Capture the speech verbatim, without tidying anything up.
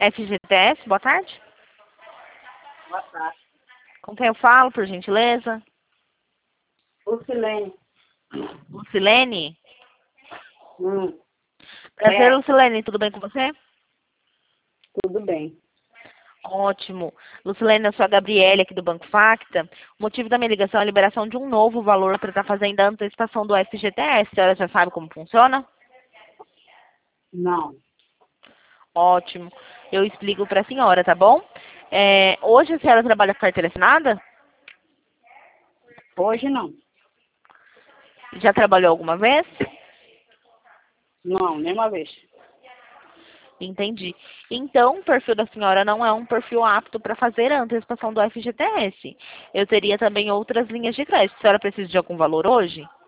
F G T S, boa tarde. Boa tarde. Com quem eu falo, por gentileza? Lucilene. Lucilene? Hum, Prazer, é, Lucilene, tudo bem com você? tudo bem. Ótimo. Lucilene, eu sou a Gabriele aqui do Banco Facta. O motivo da minha ligação é a liberação de um novo valor para estar fazendo a antecipação do F G T S. A senhora já sabe como funciona? Não, Ótimo. Eu explico para a senhora, tá bom? É, hoje a senhora trabalha com carteira assinada? hoje não. Já trabalhou alguma vez? Não, nenhuma vez. Entendi. Então, o perfil da senhora não é um perfil apto para fazer a antecipação do F G T S. Eu teria também outras linhas de crédito. A senhora precisa de algum valor hoje?